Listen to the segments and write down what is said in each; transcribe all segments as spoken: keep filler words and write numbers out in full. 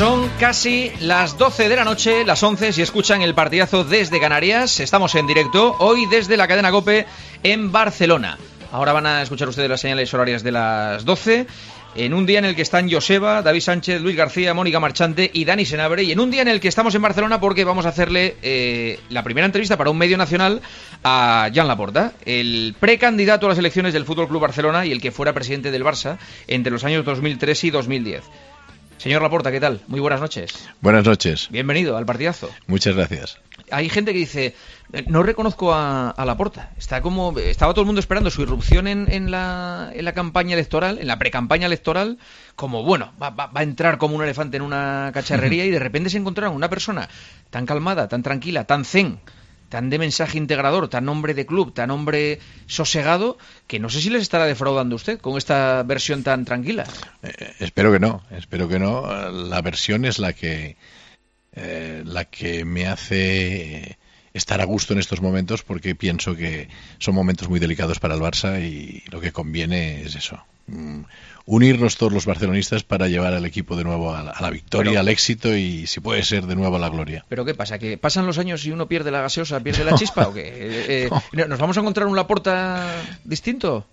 Son casi las doce de la noche, las once si escuchan el partidazo desde Canarias. Estamos en directo, hoy desde la cadena COPE en Barcelona. Ahora van a escuchar ustedes las señales horarias de las doce, en un día en el que están Joseba, David Sánchez, Luis García, Mónica Marchante y Dani Senabre, y en un día en el que estamos en Barcelona porque vamos a hacerle eh, la primera entrevista para un medio nacional a Joan Laporta, el precandidato a las elecciones del F C Barcelona y el que fuera presidente del Barça entre los años dos mil tres y dos mil diez. Señor Laporta, ¿qué tal? Muy buenas noches. Buenas noches. Bienvenido al partidazo. Muchas gracias. Hay gente que dice, no reconozco a, a Laporta. Está como, estaba todo el mundo esperando su irrupción en, en, la, en la campaña electoral, en la precampaña electoral, como, bueno, va, va, va a entrar como un elefante en una cacharrería y de repente se encontraron una persona tan calmada, tan tranquila, tan zen, tan de mensaje integrador, tan hombre de club, tan hombre sosegado, que no sé si les estará defraudando usted con esta versión tan tranquila. Eh, espero que no, espero que no. La versión es la que eh, la que me hace estar a gusto en estos momentos, porque pienso que son momentos muy delicados para el Barça y lo que conviene es eso. Mm, unirnos todos los barcelonistas para llevar al equipo de nuevo a la, a la victoria, pero, al éxito y, si puede ser, de nuevo a la gloria. ¿Pero qué pasa? ¿Que pasan los años y uno pierde la gaseosa, pierde la chispa? ¿O qué? Eh, eh, ¿Nos vamos a encontrar un Laporta distinto?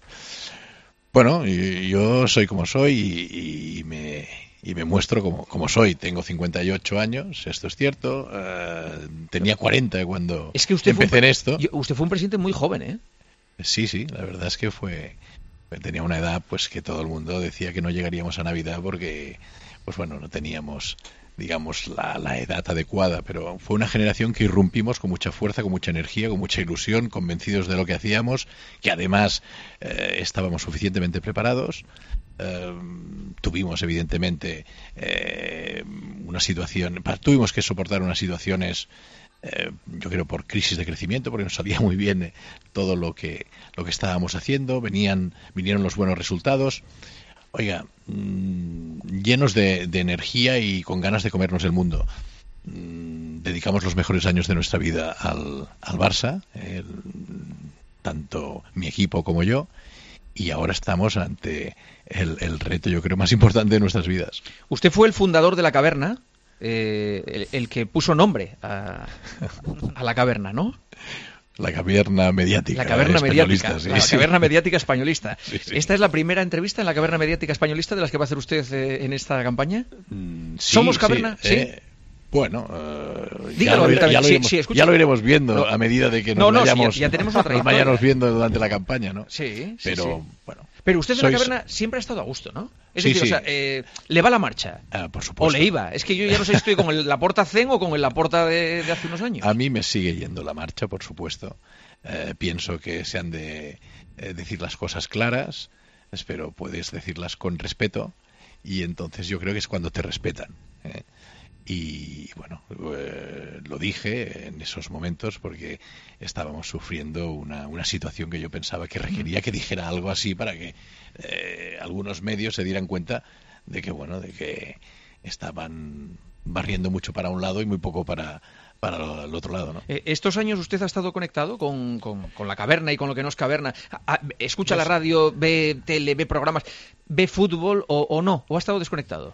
Bueno, yo soy como soy y, y me... y me muestro como, como soy. Tengo cincuenta y ocho años, esto es cierto. Uh, tenía cuarenta cuando es que usted empecé fue un, en esto. Usted fue un presidente muy joven, ¿eh? Sí, sí, la verdad es que fue... Tenía una edad pues que todo el mundo decía que no llegaríamos a Navidad porque, pues bueno, no teníamos, digamos, la, la edad adecuada. Pero fue una generación que irrumpimos con mucha fuerza, con mucha energía, con mucha ilusión, convencidos de lo que hacíamos, que además eh, estábamos suficientemente preparados. Uh, tuvimos evidentemente eh, una situación, tuvimos que soportar unas situaciones, eh, yo creo por crisis de crecimiento, porque nos salía muy bien eh, todo lo que lo que estábamos haciendo, venían vinieron los buenos resultados, oiga, mmm, llenos de, de energía y con ganas de comernos el mundo. Mm, dedicamos los mejores años de nuestra vida al, al Barça, el, tanto mi equipo como yo. Y ahora estamos ante el, el reto, yo creo, más importante de nuestras vidas. Usted fue el fundador de La Caverna, eh, el, el que puso nombre a, a La Caverna, ¿no? La caverna mediática. La caverna mediática, sí, la sí. caverna mediática españolista. Sí, sí. ¿Esta es la primera entrevista en la caverna mediática españolista de las que va a hacer usted eh, en esta campaña? Mm, sí, ¿Somos caverna? Sí. ¿Sí? Eh, Bueno, uh, Dígalo, ya, lo, ya, lo sí, iremos, sí, ya lo iremos viendo no, a medida de que nos no, no, vayamos, sí, ya, ya tenemos otra nos vayamos viendo durante la campaña, ¿no? Sí, sí, pero sí. bueno. Pero usted en sois... La Caverna siempre ha estado a gusto, ¿no? Es sí, decir, sí. o sea, eh, ¿le va la marcha? Ah, por supuesto. ¿O le iba? Es que yo ya no sé si estoy con el Laporta Zen o con el Laporta de, de hace unos años. A mí me sigue yendo la marcha, por supuesto. Eh, pienso que se han de eh, decir las cosas claras, pero puedes decirlas con respeto, y entonces yo creo que es cuando te respetan, ¿eh? Y bueno, eh, lo dije en esos momentos porque estábamos sufriendo una, una situación que yo pensaba que requería que dijera algo así para que eh, algunos medios se dieran cuenta de que, bueno, de que estaban barriendo mucho para un lado y muy poco para, para el otro lado, ¿no? Eh, ¿Estos años usted ha estado conectado con, con, con la caverna y con lo que no es caverna? ¿A, ¿Escucha la radio, ve tele, ve programas, ve fútbol o, o no? ¿O ha estado desconectado?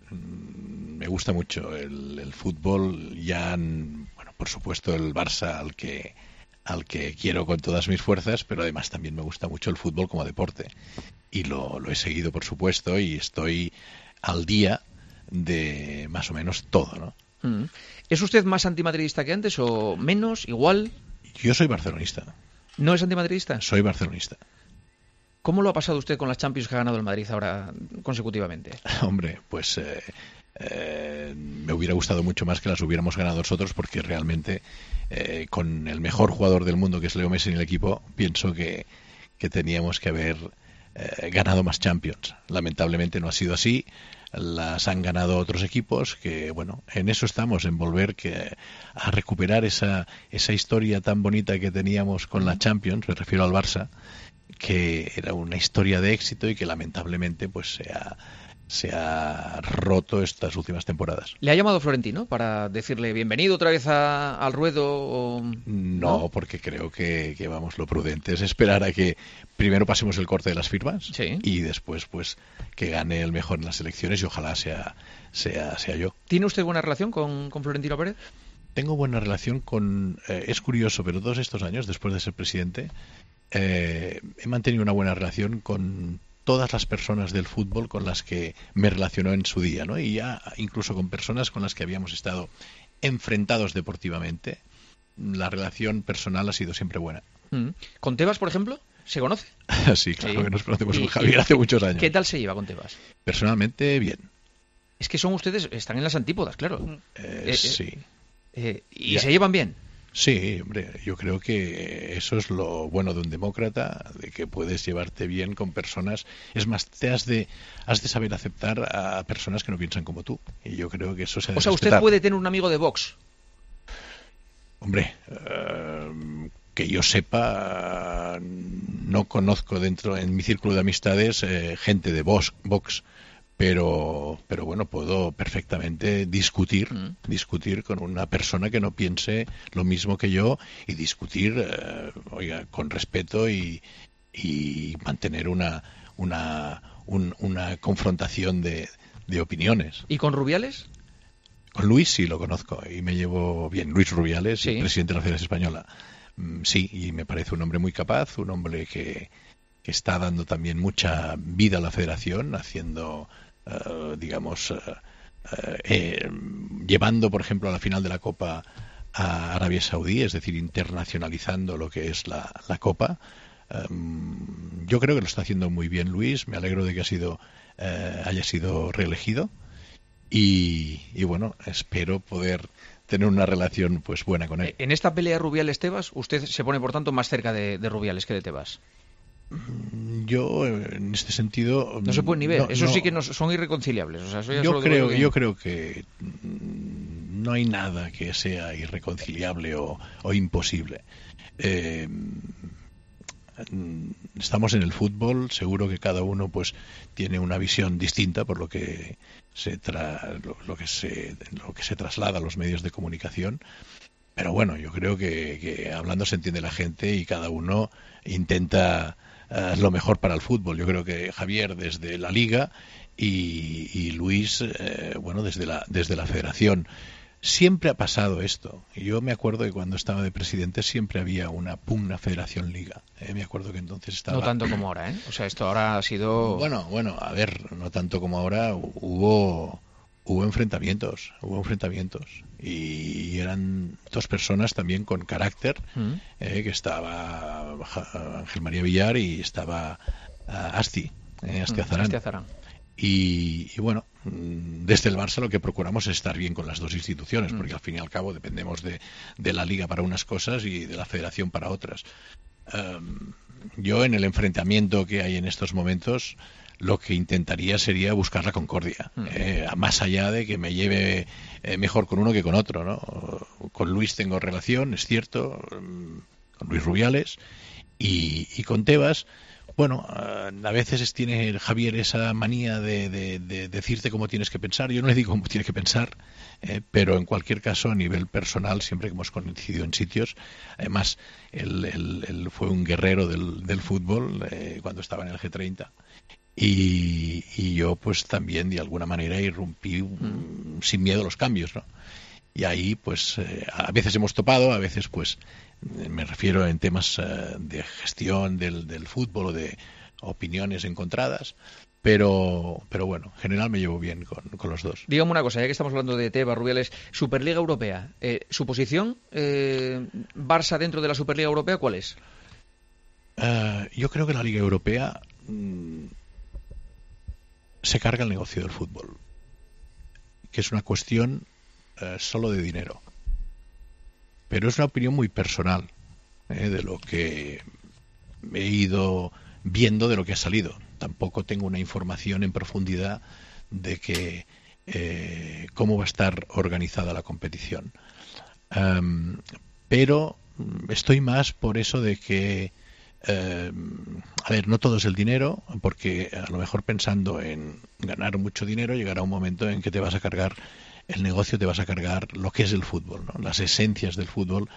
Me gusta mucho el, el fútbol, ya, bueno, por supuesto el Barça al que al que quiero con todas mis fuerzas, pero además también me gusta mucho el fútbol como deporte y lo, lo he seguido, por supuesto, y estoy al día de más o menos todo, ¿no? Mm. ¿Es usted más antimadridista que antes o menos, igual? Yo soy barcelonista. ¿No es antimadridista? Soy barcelonista. ¿Cómo lo ha pasado usted con las Champions que ha ganado el Madrid ahora consecutivamente? Hombre, pues eh, eh, me hubiera gustado mucho más que las hubiéramos ganado nosotros, porque realmente eh, con el mejor jugador del mundo, que es Leo Messi, en el equipo, pienso que, que teníamos que haber eh, ganado más Champions. Lamentablemente no ha sido así. Las han ganado otros equipos que, bueno, en eso estamos, en volver que, a recuperar esa, esa historia tan bonita que teníamos con la Champions, me refiero al Barça, que era una historia de éxito y que lamentablemente pues se ha, se ha roto estas últimas temporadas. ¿Le ha llamado Florentino para decirle bienvenido otra vez a, al ruedo? O... No, ¿no? Porque creo que, que vamos, lo prudente es esperar a que primero pasemos el corte de las firmas, sí, y después pues que gane el mejor en las elecciones, y ojalá sea sea sea yo. ¿Tiene usted buena relación con, con Florentino Pérez? Tengo buena relación con... Eh, es curioso, pero todos estos años, después de ser presidente, eh, he mantenido una buena relación con todas las personas del fútbol con las que me relacionó en su día, ¿no? Y ya incluso con personas con las que habíamos estado enfrentados deportivamente, la relación personal ha sido siempre buena. Mm. ¿Con Tebas, por ejemplo, se conoce? Sí, claro, sí, que nos conocemos y, con Javier hace muchos años. ¿Qué tal se lleva con Tebas? Personalmente, bien. Es que son ustedes, están en las antípodas, claro. Eh, eh, sí. Eh, ¿Y ya. se llevan bien? Sí, hombre, yo creo que eso es lo bueno de un demócrata, de que puedes llevarte bien con personas. Es más, te has de has de saber aceptar a personas que no piensan como tú. Y yo creo que eso se debe O sea, respetar. ¿usted puede tener un amigo de Vox? Hombre, uh, que yo sepa, no conozco dentro, en mi círculo de amistades, eh, gente de Vox, Vox. Pero, pero bueno, puedo perfectamente discutir, mm. discutir con una persona que no piense lo mismo que yo, y discutir, eh, oiga, con respeto y, y mantener una, una, un, una confrontación de, de opiniones. ¿Y con Rubiales? Con Luis sí lo conozco y me llevo bien. Luis Rubiales, sí, presidente de la Federación Española. Mm, sí, y me parece un hombre muy capaz, un hombre que, que está dando también mucha vida a la Federación, haciendo... Uh, digamos, uh, uh, eh, llevando, por ejemplo, a la final de la Copa a Arabia Saudí, es decir, internacionalizando lo que es la, la Copa. Um, yo creo que lo está haciendo muy bien Luis, me alegro de que ha sido, uh, haya sido reelegido, y, y bueno, espero poder tener una relación pues buena con él. En esta pelea Rubiales-Tebas, usted se pone, por tanto, más cerca de, de Rubiales que de Tebas. Yo en este sentido no se puede ni ver, no, eso no, sí que no, son irreconciliables. O sea, eso ya yo creo que... yo creo que no hay nada que sea irreconciliable o, o imposible. Eh, estamos en el fútbol, seguro que cada uno pues tiene una visión distinta por lo que se tra, lo, lo que se lo que se traslada a los medios de comunicación. Pero bueno, yo creo que, que hablando se entiende la gente y cada uno intenta uh, lo mejor para el fútbol. Yo creo que Javier desde la Liga y, y Luis, eh, bueno, desde la, desde la Federación. Siempre ha pasado esto. Yo me acuerdo que cuando estaba de presidente siempre había una pugna Federación-Liga. Eh, me acuerdo que entonces estaba... No tanto como ahora, ¿eh? O sea, esto ahora ha sido... Bueno, bueno, a ver, no tanto como ahora. Hubo... Hubo enfrentamientos, hubo enfrentamientos y eran dos personas también con carácter, mm. eh, que estaba Ángel María Villar y estaba uh, Asti, eh, Asti Azarán. Asti Azarán. Y, y bueno, desde el Barça lo que procuramos es estar bien con las dos instituciones, mm. porque al fin y al cabo dependemos de, de la Liga para unas cosas y de la Federación para otras. Um, yo en el enfrentamiento que hay en estos momentos, lo que intentaría sería buscar la concordia, mm. eh, más allá de que me lleve eh, mejor con uno que con otro, ¿no? Con Luis tengo relación, es cierto, con Luis Rubiales, y, y con Tebas, bueno, a veces tiene Javier esa manía de, de, de decirte cómo tienes que pensar. Yo no le digo cómo tienes que pensar, eh, pero en cualquier caso, a nivel personal, siempre que hemos coincidido en sitios, además, él, él, él fue un guerrero del, del fútbol eh, cuando estaba en el G treinta. Y, y yo pues también de alguna manera irrumpí mm. sin miedo a los cambios, ¿no? Y ahí pues eh, a veces hemos topado, a veces pues me refiero en temas uh, de gestión del, del fútbol o de opiniones encontradas, pero pero bueno, en general me llevo bien con, con los dos. Dígame una cosa, ya que estamos hablando de Tebas, Rubiales, Superliga Europea, eh, ¿su posición, eh, Barça dentro de la Superliga Europea, cuál es? Uh, yo creo que la Liga Europea mmm, se carga el negocio del fútbol, que es una cuestión uh, solo de dinero. Pero es una opinión muy personal, eh, de lo que he ido viendo, de lo que ha salido. Tampoco tengo una información en profundidad de que eh, cómo va a estar organizada la competición. Um, pero estoy más por eso de que Eh, a ver, no todo es el dinero, porque a lo mejor pensando en ganar mucho dinero llegará un momento en que te vas a cargar el negocio, te vas a cargar lo que es el fútbol, ¿no? Las esencias del fútbol,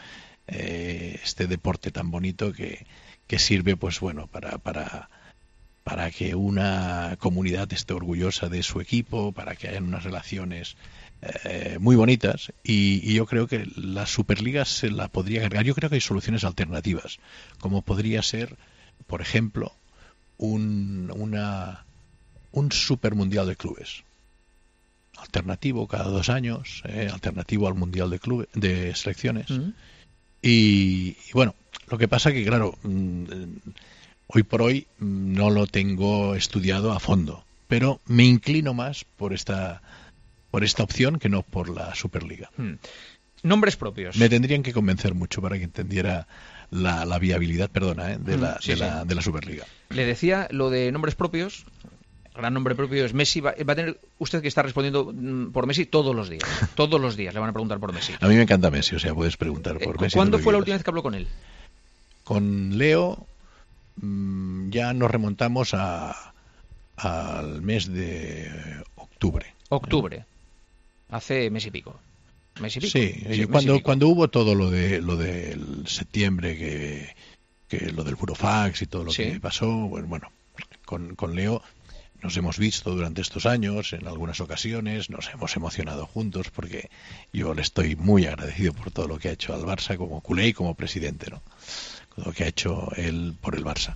eh, este deporte tan bonito que, que sirve, pues bueno, para, para, para que una comunidad esté orgullosa de su equipo, para que haya unas relaciones eh, muy bonitas, y, y yo creo que la Superliga se la podría cargar. Yo creo que hay soluciones alternativas, como podría ser, por ejemplo, un, una, un Super Mundial de Clubes. Alternativo cada dos años, eh, alternativo al Mundial de clubes, de selecciones. Mm. Y, y bueno, lo que pasa que, claro, mmm, hoy por hoy mmm, no lo tengo estudiado a fondo, pero me inclino más por esta por esta opción que no por la Superliga. Mm. Nombres propios. Me tendrían que convencer mucho para que entendiera la, la viabilidad, perdona, eh, de, mm, la, sí, de, sí. La, de la Superliga. Le decía lo de nombres propios. Gran nombre propio es Messi. Va, va a tener usted que estar respondiendo por Messi todos los días. Todos los días le van a preguntar por Messi. A mí me encanta Messi, o sea, puedes preguntar por eh, Messi. ¿Cuándo fue la última vez que habló con él? Con Leo mmm, ya nos remontamos a al mes de octubre. Octubre. ¿Eh? Hace mes y pico. Mes y pico. Sí, sí cuando, pico. cuando hubo todo lo de lo del septiembre, que, que lo del burofax y todo lo sí. que pasó, bueno, bueno con, con Leo nos hemos visto durante estos años, en algunas ocasiones, nos hemos emocionado juntos, porque yo le estoy muy agradecido por todo lo que ha hecho al Barça como culé y como presidente, ¿no? Lo que ha hecho él por el Barça.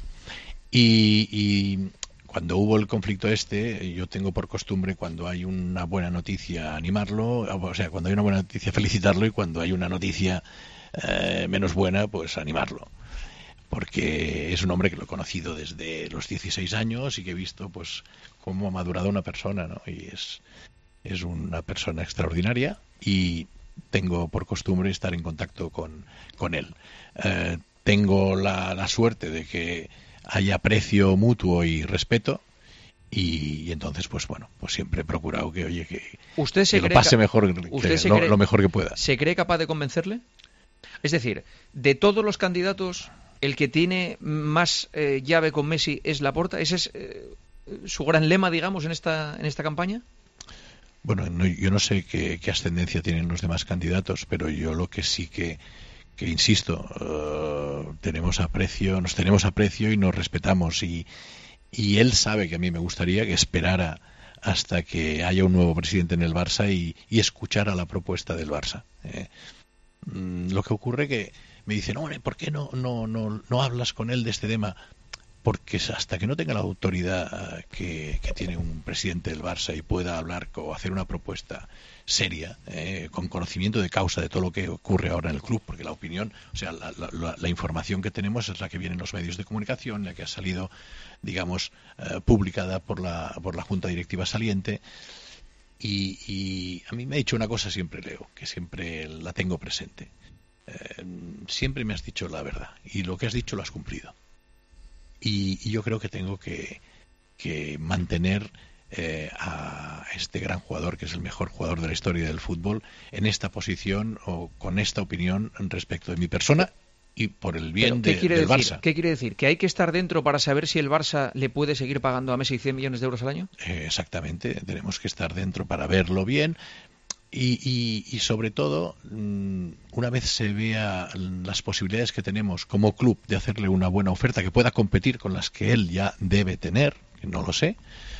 Y, y cuando hubo el conflicto este, yo tengo por costumbre, cuando hay una buena noticia, animarlo, o sea, cuando hay una buena noticia, felicitarlo, y cuando hay una noticia eh, menos buena, pues animarlo. Porque es un hombre que lo he conocido desde los dieciséis años y que he visto pues cómo ha madurado una persona, ¿no? Y es, es una persona extraordinaria, y tengo por costumbre estar en contacto con, con él. Eh, tengo la, la suerte de que haya aprecio mutuo y respeto, y, y entonces pues bueno, pues siempre he procurado que oye que, ¿Usted se que cree lo pase mejor, ¿usted que, se lo, cree, lo mejor que pueda. ¿Se cree capaz de convencerle? Es decir, de todos los candidatos, el que tiene más eh, llave con Messi es Laporta. ¿Ese es eh, su gran lema, digamos, en esta en esta campaña? Bueno, no, yo no sé qué, qué ascendencia tienen los demás candidatos, pero yo lo que sí que, que insisto, uh, tenemos aprecio, nos tenemos aprecio y nos respetamos, y, y él sabe que a mí me gustaría que esperara hasta que haya un nuevo presidente en el Barça y, y escuchara la propuesta del Barça. Eh, lo que ocurre que me dicen, no, ¿por qué no, no, no, no hablas con él de este tema? Porque hasta que no tenga la autoridad que, que tiene un presidente del Barça y pueda hablar o hacer una propuesta seria, eh, con conocimiento de causa de todo lo que ocurre ahora en el club, porque la opinión, o sea, la, la, la información que tenemos es la que viene en los medios de comunicación, la que ha salido, digamos, eh, publicada por la, por la Junta Directiva saliente. Y, y a mí me ha dicho una cosa siempre, Leo, que siempre la tengo presente. Eh, siempre me has dicho la verdad, y lo que has dicho lo has cumplido. Y, y yo creo que tengo que, que mantener eh, a este gran jugador, que es el mejor jugador de la historia del fútbol, en esta posición o con esta opinión respecto de mi persona y por el bien de, ¿qué del decir? Barça. ¿Qué quiere decir? ¿Que hay que estar dentro para saber si el Barça le puede seguir pagando a Messi cien millones de euros al año? Eh, exactamente, tenemos que estar dentro para verlo bien. Y, y, y sobre todo, una vez se vea las posibilidades que tenemos como club de hacerle una buena oferta que pueda competir con las que él ya debe tener, que no lo sé,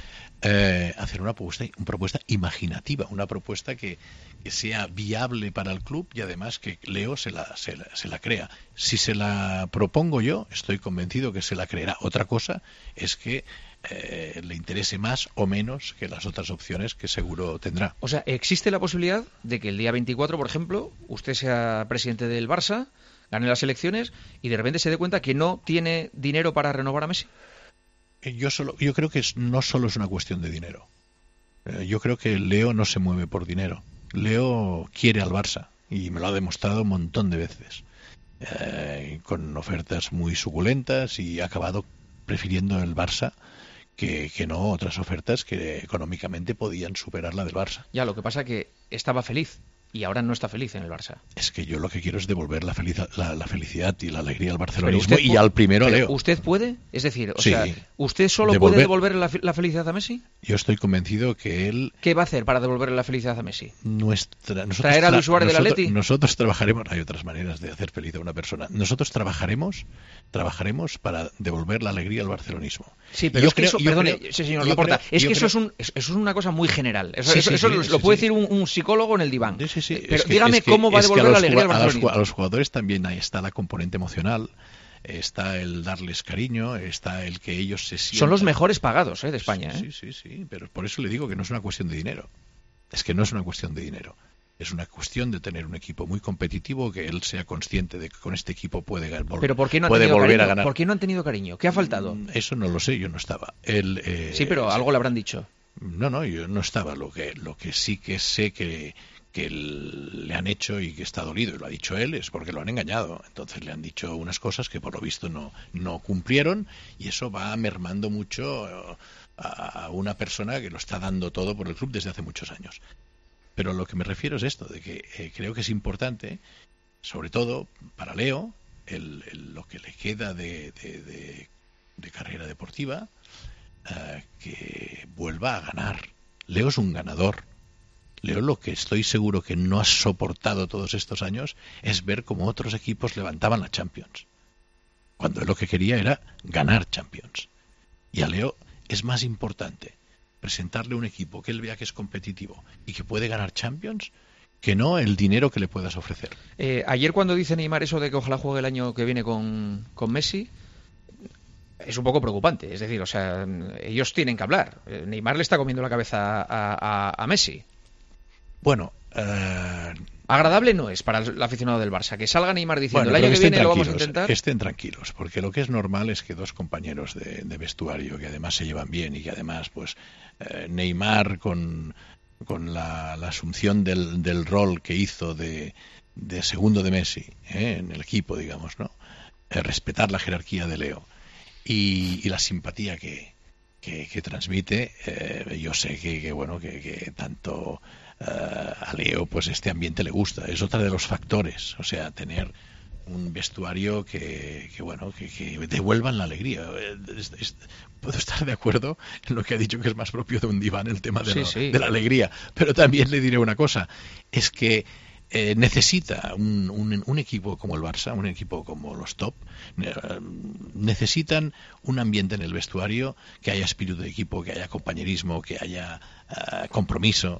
eh, hacer una propuesta, una propuesta imaginativa, una propuesta que, que sea viable para el club y además que Leo se la, se la, se la crea. Si se la propongo yo, estoy convencido que se la creerá. Otra cosa es que Eh, le interese más o menos que las otras opciones que seguro tendrá. O sea, ¿existe la posibilidad de que el día veinticuatro, por ejemplo, usted sea presidente del Barça, gane las elecciones y de repente se dé cuenta que no tiene dinero para renovar a Messi? Yo solo, yo creo que es, no solo es una cuestión de dinero. Eh, yo creo que Leo no se mueve por dinero. Leo quiere al Barça y me lo ha demostrado un montón de veces, eh, con ofertas muy suculentas, y ha acabado prefiriendo el Barça Que, que no otras ofertas que económicamente podían superar la del Barça. Ya, lo que pasa que estaba feliz y ahora no está feliz en el Barça. Es que yo lo que quiero es devolver la, feliz, la, la felicidad y la alegría al barcelonismo y al primero a Leo. ¿Usted puede? Es decir, o sí, sea, ¿usted solo devolver, puede devolver la, la felicidad a Messi? Yo estoy convencido que él... ¿Qué va a hacer para devolverle la felicidad a Messi? Nuestra, ¿Traer a Luis Suárez del Atleti? Nosotros trabajaremos... Hay otras maneras de hacer feliz a una persona. Nosotros trabajaremos trabajaremos para devolver la alegría al barcelonismo. Sí, pero yo es que creo, eso, perdone, creo, sí, señor Laporta, creo, es que eso, creo, es un, eso es una cosa muy general. Eso, sí, eso, sí, eso sí, lo, sí, lo puede sí. decir un, un psicólogo en el diván. Sí, sí, sí. Pero es que, dígame es que, cómo va a devolver la alegría al barcelonismo. A los, a los jugadores también ahí está la componente emocional, está el darles cariño, está el que ellos se sientan... Son los mejores pagados ¿eh? de España. Sí, ¿eh? sí, sí, sí, pero por eso le digo que no es una cuestión de dinero. Es que no es una cuestión de dinero. Es una cuestión de tener un equipo muy competitivo, que él sea consciente de que con este equipo puede, vol ¿Pero por qué no han puede tenido volver cariño? a ganar. ¿Por qué no han tenido cariño? ¿Qué ha faltado? Eso no lo sé, yo no estaba. Él, eh, sí, pero algo le habrán dicho. No, no, yo no estaba. Lo que, lo que sí que sé que, que le han hecho y que está dolido, y lo ha dicho él, es porque lo han engañado. Entonces le han dicho unas cosas que por lo visto no, no cumplieron, y eso va mermando mucho a una persona que lo está dando todo por el club desde hace muchos años. Pero lo que me refiero es esto, de que eh, creo que es importante, sobre todo para Leo, el, el, lo que le queda de, de, de, de carrera deportiva, eh, que vuelva a ganar. Leo es un ganador. Leo, lo que estoy seguro que no ha soportado todos estos años es ver cómo otros equipos levantaban la Champions, cuando él lo que quería era ganar Champions. Y a Leo es más importante presentarle un equipo que él vea que es competitivo y que puede ganar Champions, que no el dinero que le puedas ofrecer. Eh, ayer cuando dice Neymar eso de que ojalá juegue el año que viene con, con Messi, es un poco preocupante. Es decir, o sea, ellos tienen que hablar. Neymar le está comiendo la cabeza a, a, a Messi. Bueno, uh... agradable no es para el aficionado del Barça que salga Neymar diciendo bueno, el año que viene lo vamos a intentar. Que estén tranquilos, porque lo que es normal es que dos compañeros de, de vestuario que además se llevan bien y que además pues eh, Neymar con, con la, la asunción del, del rol que hizo de, de segundo de Messi eh, en el equipo, digamos, ¿no? Eh, respetar la jerarquía de Leo y, y la simpatía que, que, que transmite. Eh, yo sé que, que bueno que, que tanto Uh, a Leo pues este ambiente le gusta, es otro de los factores, o sea, tener un vestuario que, que bueno, que, que devuelvan la alegría. Es, es, puedo estar de acuerdo en lo que ha dicho, que es más propio de un diván el tema de, sí, lo, sí. de la alegría, pero también le diré una cosa, es que eh, necesita un, un, un equipo como el Barça, un equipo como los top, eh, necesitan un ambiente en el vestuario, que haya espíritu de equipo, que haya compañerismo, que haya uh, compromiso.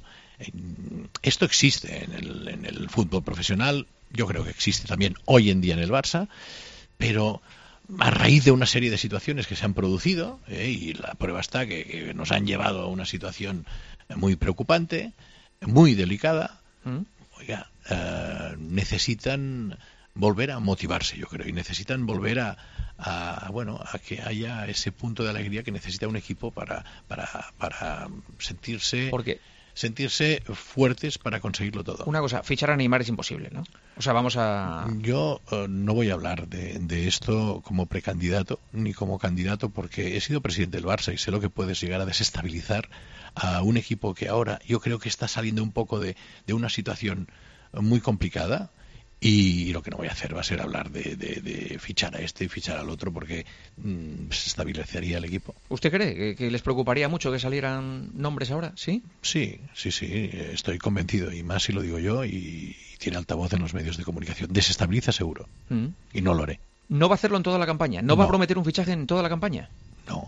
Esto existe en el, en el fútbol profesional, yo creo que existe también hoy en día en el Barça, pero a raíz de una serie de situaciones que se han producido, eh, y la prueba está que, que nos han llevado a una situación muy preocupante, muy delicada, ¿Mm? oiga, eh, necesitan volver a motivarse, yo creo, y necesitan volver a, a bueno a que haya ese punto de alegría que necesita un equipo para, para, para sentirse... ¿Por qué? sentirse fuertes para conseguirlo todo. Una cosa, fichar a Neymar es imposible, ¿no? O sea, vamos a... Yo uh, no voy a hablar de, de esto como precandidato, ni como candidato, porque he sido presidente del Barça y sé lo que puedes llegar a desestabilizar a un equipo que ahora yo creo que está saliendo un poco de, de una situación muy complicada. Y lo que no voy a hacer va a ser hablar de, de, de fichar a este y fichar al otro, porque mmm, se estabilizaría el equipo. ¿Usted cree que, que les preocuparía mucho que salieran nombres ahora? ¿Sí? Sí, sí, sí, estoy convencido, y más si lo digo yo, y, y tiene altavoz en los medios de comunicación. Desestabiliza seguro, mm. y no lo haré. ¿No va a hacerlo en toda la campaña? ¿No, no va a prometer un fichaje en toda la campaña? No.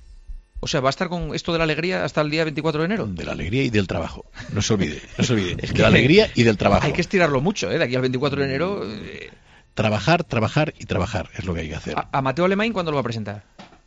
O sea, ¿va a estar con esto de la alegría hasta el día veinticuatro de enero? De la alegría y del trabajo. No se olvide, no se olvide. Es que de la alegría y del trabajo. Hay que estirarlo mucho, ¿eh? De aquí al veinticuatro de enero... Eh... Trabajar, trabajar y trabajar es lo que hay que hacer. ¿A, a Mateo Alemany cuándo lo va a presentar?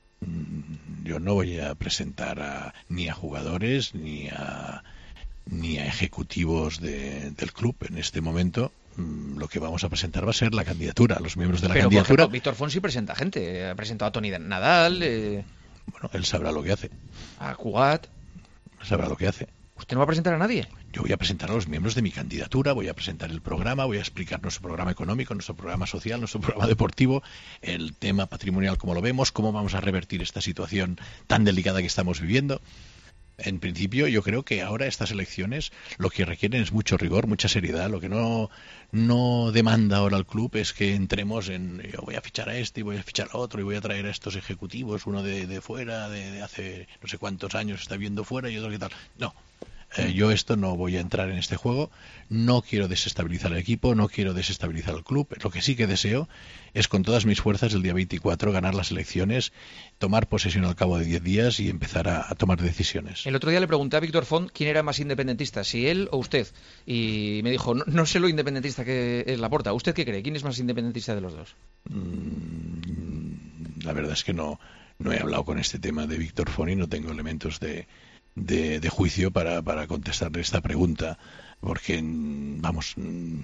Yo no voy a presentar a, ni a jugadores ni a, ni a ejecutivos de, del club en este momento. Lo que vamos a presentar va a ser la candidatura, los miembros de la Pero, candidatura. Por ejemplo, Víctor Fonsi presenta gente. Ha presentado a Toni Nadal... Eh... Bueno, él sabrá lo que hace. A Cugat. Sabrá lo que hace. ¿Usted no va a presentar a nadie? Yo voy a presentar a los miembros de mi candidatura, voy a presentar el programa, voy a explicar nuestro programa económico, nuestro programa social, nuestro programa deportivo, el tema patrimonial como lo vemos, cómo vamos a revertir esta situación tan delicada que estamos viviendo. En principio, yo creo que ahora estas elecciones lo que requieren es mucho rigor, mucha seriedad. Lo que no, no demanda ahora el club es que entremos en yo voy a fichar a este y voy a fichar a otro y voy a traer a estos ejecutivos, uno de, de fuera, de, de hace no sé cuántos años está viendo fuera y otro que tal. No. Eh, yo esto no voy a entrar en este juego, no quiero desestabilizar el equipo, no quiero desestabilizar el club. Lo que sí que deseo es con todas mis fuerzas el día veinticuatro ganar las elecciones, tomar posesión al cabo de diez días y empezar a, a tomar decisiones. El otro día le pregunté a Víctor Font quién era más independentista, si él o usted, y me dijo, no, no sé lo independentista que es Laporta. ¿Usted qué cree? ¿Quién es más independentista de los dos? Mm, la verdad es que no, no he hablado con este tema de Víctor Font y no tengo elementos de... De, de juicio para, para contestarle esta pregunta, porque vamos,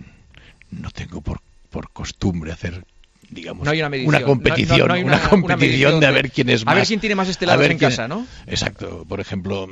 no tengo por, por costumbre hacer, digamos, no hay una, una competición, no, no, no hay una, una competición una de a ver quién es más, a ver quién tiene más estelados en quién, casa, ¿no? Exacto, por ejemplo,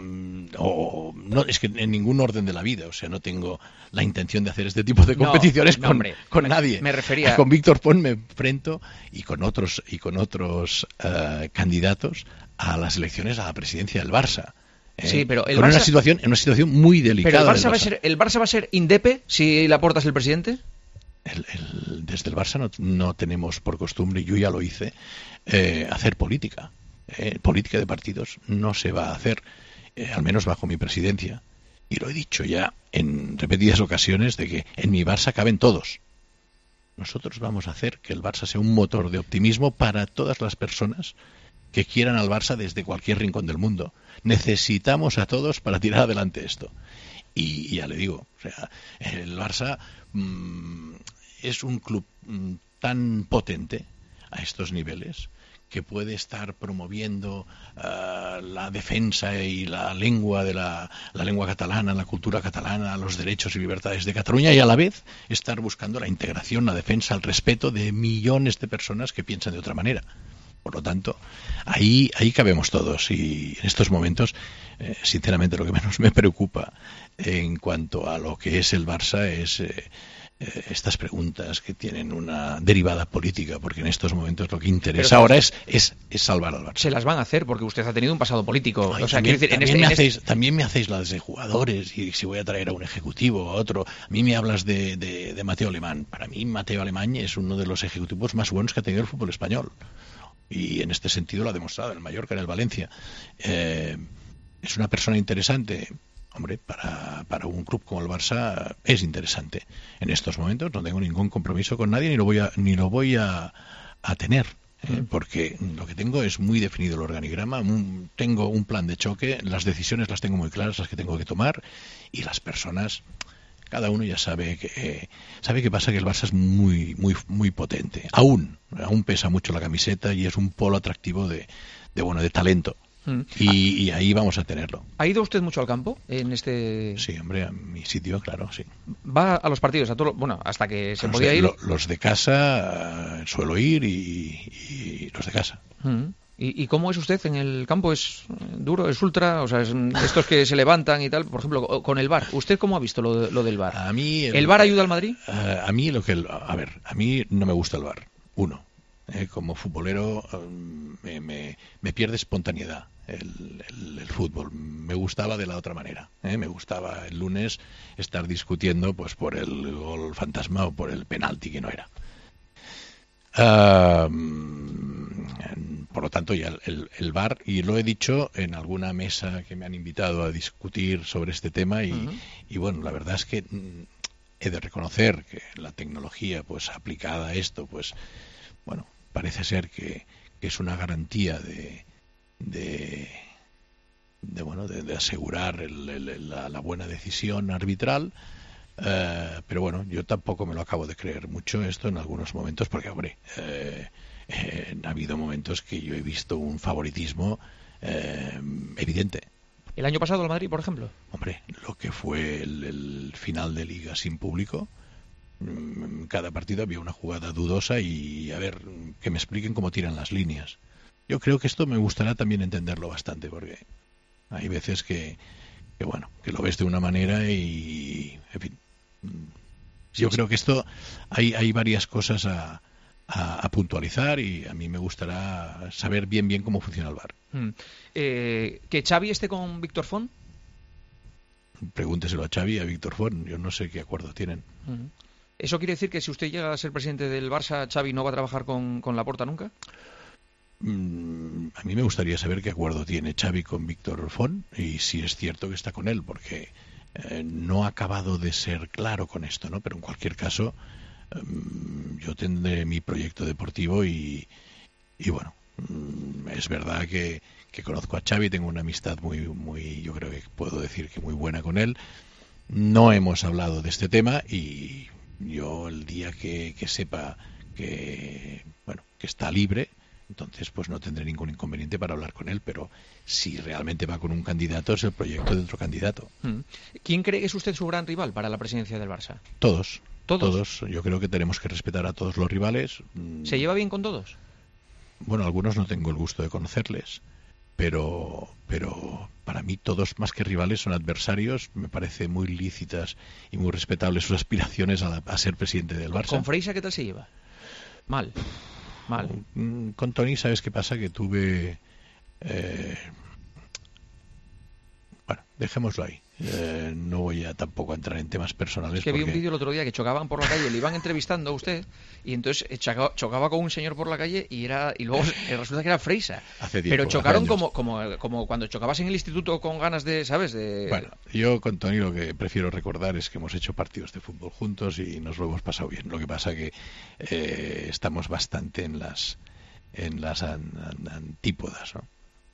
o no es que en ningún orden de la vida, o sea, no tengo la intención de hacer este tipo de competiciones no, con, no, hombre, con me, nadie. Me refería con Víctor Font me enfrento y con otros y con otros uh, candidatos a las elecciones a la presidencia del Barça. Eh, sí, pero el con Barça, una situación, en una situación muy delicada. Pero el Barça, Barça. Va a ser, ¿el Barça va a ser indepe si Laporta es el presidente? El, el, desde el Barça no, no tenemos por costumbre, yo ya lo hice, eh, hacer política. Eh, política de partidos no se va a hacer, eh, al menos bajo mi presidencia. Y lo he dicho ya en repetidas ocasiones de que en mi Barça caben todos. Nosotros vamos a hacer que el Barça sea un motor de optimismo para todas las personas que quieran al Barça desde cualquier rincón del mundo. Necesitamos a todos para tirar adelante esto. Y, y ya le digo, o sea, el Barça mmm, es un club mmm, tan potente a estos niveles que puede estar promoviendo uh, la defensa y la lengua de la, la lengua catalana, la cultura catalana, los derechos y libertades de Cataluña, y a la vez estar buscando la integración, la defensa, el respeto de millones de personas que piensan de otra manera. Por lo tanto, ahí, ahí cabemos todos y en estos momentos, eh, sinceramente, lo que menos me preocupa en cuanto a lo que es el Barça es eh, eh, estas preguntas que tienen una derivada política, porque en estos momentos lo que interesa Pero, ahora es, es, es salvar al Barça. Se las van a hacer porque usted ha tenido un pasado político. Ay, o sea, también, decir, también, en me este, hacéis, en este... también me hacéis las de jugadores y si voy a traer a un ejecutivo o a otro. A mí me hablas de, de, de Mateo Alemán. Para mí Mateo Alemán es uno de los ejecutivos más buenos que ha tenido el fútbol español. Y en este sentido lo ha demostrado en el Mallorca, en el Valencia. Eh, es una persona interesante. Hombre, para, para un club como el Barça es interesante. En estos momentos no tengo ningún compromiso con nadie ni lo voy a, ni lo voy a, a tener. Eh, porque lo que tengo es muy definido el organigrama, un, tengo un plan de choque, las decisiones las tengo muy claras, las que tengo que tomar, y las personas... Cada uno ya sabe que eh, sabe que pasa que el Barça es muy muy muy potente. Aún aún pesa mucho la camiseta y es un polo atractivo de, de bueno de talento. Mm. Y, y ahí vamos a tenerlo. ¿Ha ido usted mucho al campo en este? Sí, hombre, a mi sitio, claro, sí. ¿Va a los partidos a todo, bueno, hasta que se podía ir? Lo, los de casa uh, suelo ir y, y los de casa. Mm. ¿Y, ¿Y cómo es usted en el campo? ¿Es duro? ¿Es ultra? O sea, es estos que se levantan y tal. Por ejemplo, con el V A R. ¿Usted cómo ha visto lo, lo del V A R? A mí el, ¿El V A R ayuda al Madrid? A, a mí lo que... A ver, a mí no me gusta el V A R. Uno, eh, como futbolero um, me, me, me pierde espontaneidad el, el, el fútbol. Me gustaba de la otra manera. Eh, me gustaba el lunes estar discutiendo pues por el gol fantasma o por el penalti que no era. Uh, por lo tanto ya el, el, el V A R, y lo he dicho en alguna mesa que me han invitado a discutir sobre este tema y, uh-huh. y bueno, la verdad es que he de reconocer que la tecnología pues aplicada a esto pues bueno, parece ser que, que es una garantía de de, de bueno de, de asegurar el, el, la, la buena decisión arbitral. Uh, pero bueno, yo tampoco me lo acabo de creer mucho esto en algunos momentos porque, hombre, eh, eh, ha habido momentos que yo he visto un favoritismo eh, evidente. ¿El año pasado el Madrid, por ejemplo? Hombre, lo que fue el, el final de Liga sin público, en cada partido había una jugada dudosa y a ver, que me expliquen cómo tiran las líneas. Yo creo que esto me gustará también entenderlo bastante porque hay veces que, que bueno, que lo ves de una manera y, en fin, yo creo que esto hay hay varias cosas a, a, a puntualizar, y a mí me gustará saber bien bien cómo funciona el V A R. Mm. Eh, ¿Que Xavi esté con Víctor Font? Pregúnteselo a Xavi y a Víctor Font, yo no sé qué acuerdo tienen. Mm. ¿Eso quiere decir que si usted llega a ser presidente del Barça, Xavi no va a trabajar con, con Laporta nunca? Mm, a mí me gustaría saber qué acuerdo tiene Xavi con Víctor Font y si es cierto que está con él, porque eh, no ha acabado de ser claro con esto, ¿no? Pero en cualquier caso, eh, yo tendré mi proyecto deportivo y, y bueno, mm, es verdad que, que conozco a Xavi, tengo una amistad muy, muy, yo creo que puedo decir que muy buena con él. No hemos hablado de este tema y yo el día que, que sepa que, bueno, que está libre, entonces pues no tendré ningún inconveniente para hablar con él, pero si realmente va con un candidato es el proyecto de otro candidato. ¿Quién cree que es usted su gran rival para la presidencia del Barça? Todos. ¿Todos? Todos. Yo creo que tenemos que respetar a todos los rivales. ¿Se lleva bien con todos? Bueno, algunos no tengo el gusto de conocerles, pero pero para mí todos más que rivales son adversarios. Me parece muy lícitas y muy respetables sus aspiraciones a, la, a ser presidente del Barça. ¿Con Freixa qué tal se lleva? Mal. Mal. Con Toni, ¿sabes qué pasa? Que tuve... Eh, bueno, dejémoslo ahí. Eh, no voy a tampoco a entrar en temas personales. Es que porque... vi un vídeo el otro día que chocaban por la calle, le iban entrevistando a usted y entonces chocaba, chocaba con un señor por la calle y era y luego resulta que era Freixa. Hace tiempo, pero chocaron hace como, como como cuando chocabas en el instituto con ganas de, ¿sabes? De... Bueno, yo con Toni lo que prefiero recordar es que hemos hecho partidos de fútbol juntos y nos lo hemos pasado bien. Lo que pasa que eh, estamos bastante en las en las an, an, antípodas, ¿no?